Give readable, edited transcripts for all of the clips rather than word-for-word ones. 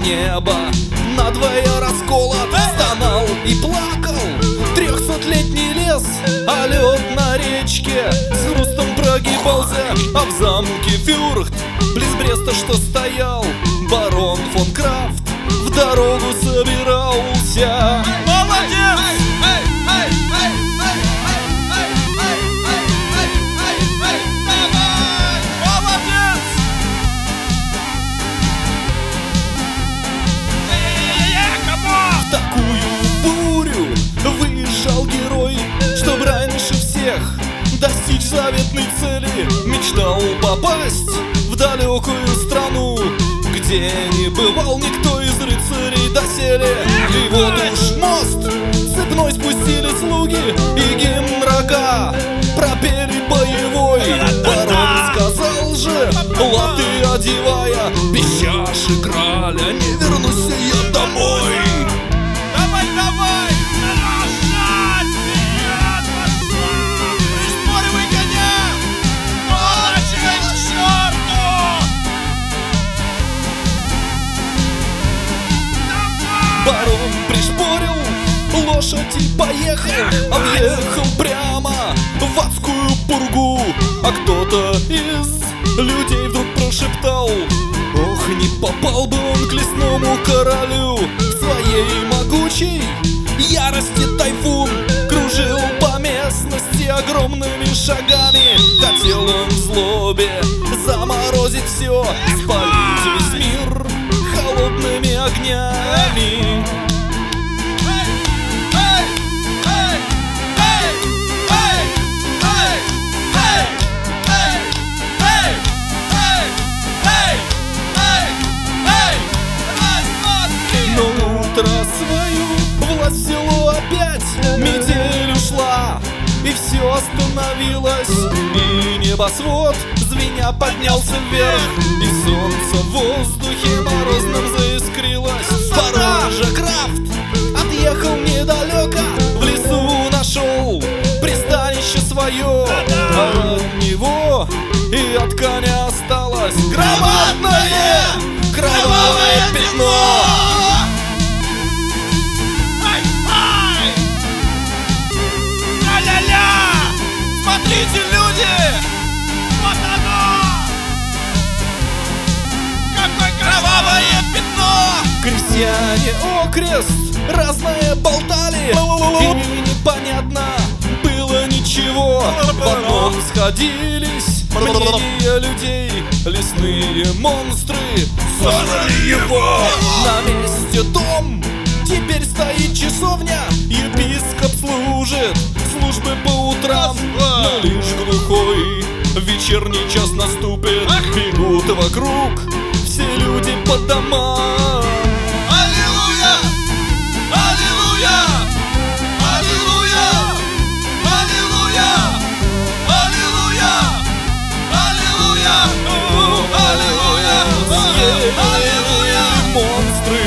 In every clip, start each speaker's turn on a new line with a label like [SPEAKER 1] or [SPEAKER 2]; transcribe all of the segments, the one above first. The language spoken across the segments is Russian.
[SPEAKER 1] небо надвое расколот, стонал и плакал 300-летний лес, а лед на речке с хрустом прогибался. А в замке Фюрхт, близ Бреста, что стоял, барон фон Крафт в дорогу собирался. Молодец! В такую бурю выезжал герой, чтоб раньше всех достичь заветной цели. Мечтал попасть в далекую страну, где не бывал никто из рыцарей доселе. И вот уж мост цепной спустили слуги, и гимн врага пропели боевой. Барон сказал же, латы одевая, без чаши краля не вернусь я домой. Барон пришпорил лошадь и поехал, объехал прямо в адскую пургу. А кто-то из людей вдруг прошептал: ох, не попал бы он к лесному королю. В своей могучей ярости тайфун кружил по местности огромными шагами. Хотел он в злобе заморозить все, спалить весь мир холодными огнями. Но утро свою власть взяло опять, метель ушла, и все остановилось. И небосвод звеня поднялся вверх, и солнце в воздухе морозном заискрилось. Пора же, Крафт отъехал недалеко, в лесу нашел пристанище свое. А от него и от коня осталось громадное кровавое пятно. Смотрите, люди! Вот оно! Какое кровавое пятно! Крестьяне окрест разное болтали, и непонятно было ничего. В одном сходились мнения людей, лесные монстры сожрали его. На месте дом, теперь стоит часовня, епископ служит службы по утрам. Но лишь глухой вечерний час наступит, бегут вокруг все люди по домам. Аллилуйя! Аллилуйя! Аллилуйя! Аллилуйя! Аллилуйя! Аллилуйя! Аллилуйя! Аллилуйя! Монстры!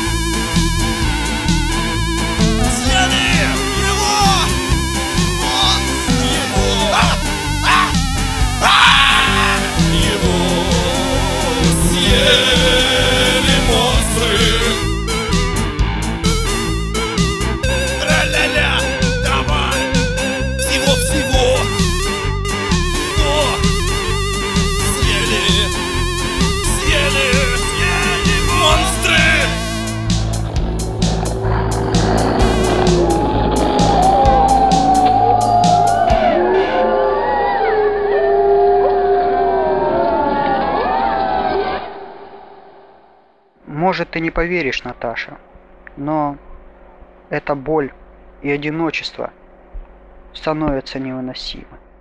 [SPEAKER 2] Может, ты не поверишь, Наташа, но эта боль и одиночество становятся невыносимы.